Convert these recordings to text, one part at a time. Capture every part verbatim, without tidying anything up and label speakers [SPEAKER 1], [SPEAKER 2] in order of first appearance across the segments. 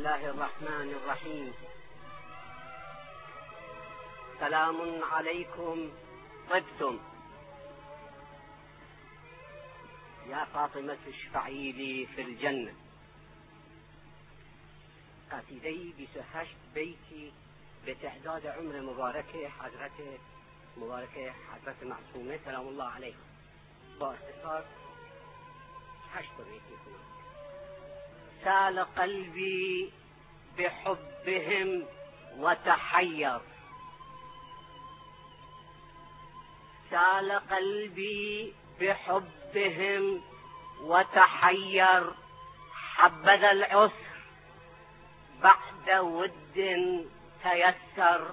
[SPEAKER 1] الله الرحمن الرحيم. سلام عليكم طبتم. يا فاطمة اشفعي لي في الجنة. قصيدي بسهشت بيتي بتعداد عمر مباركة حضرة مباركة حضرة معصومة سلام الله عليه. باختصار هشت بيتي. سال قلبي بحبهم وتحير، سال قلبي بحبهم وتحير، حبذا العسر بعد ود تيسر،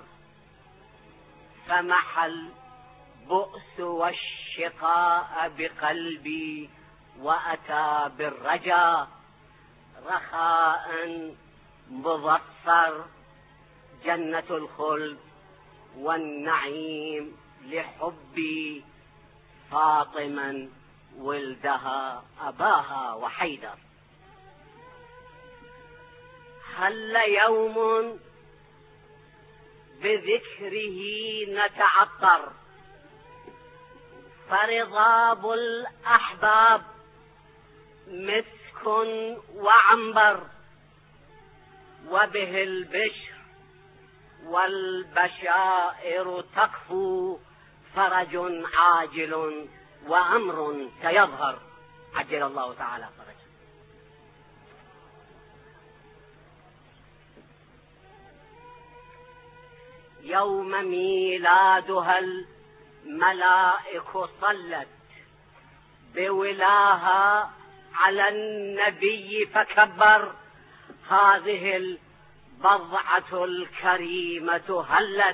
[SPEAKER 1] فمحى البؤس والشقاء بقلبي وأتى بالرجا، رخاء مظفر جنة الخلد والنعيم لحبي فاطما ولدها أباها وحيدر. هل يوم بذكره نتعطر، فرضاب الأحباب مسك وعنبر، وبه البشر والبشائر تكفو، فرج عاجل وأمر سيظهر عجل الله تعالى فرجه. يوم ميلادها الملائك صلت بولاها على النبي فكبر، هذه البضعة الكريمة هلت،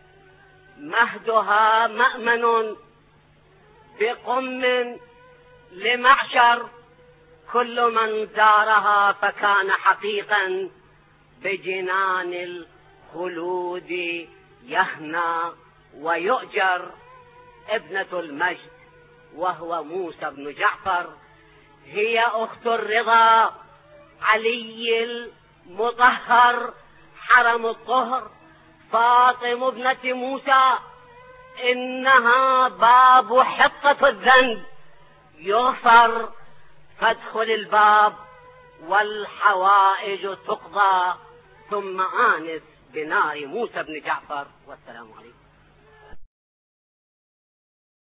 [SPEAKER 1] مهدها مأمن بقم لمعشر، كل من زارها فكان حقيقا بجنان الخلود يهنى ويؤجر. ابنة المجد وهو موسى بن جعفر، هي أخت الرضا علي المطهر حرم الطهر، فاطم ابنة موسى، إنها باب حطة الذنب يغفر، فادخل الباب والحوائج تقضى، ثم آنس بنار موسى بن جعفر. والسلام عليكم.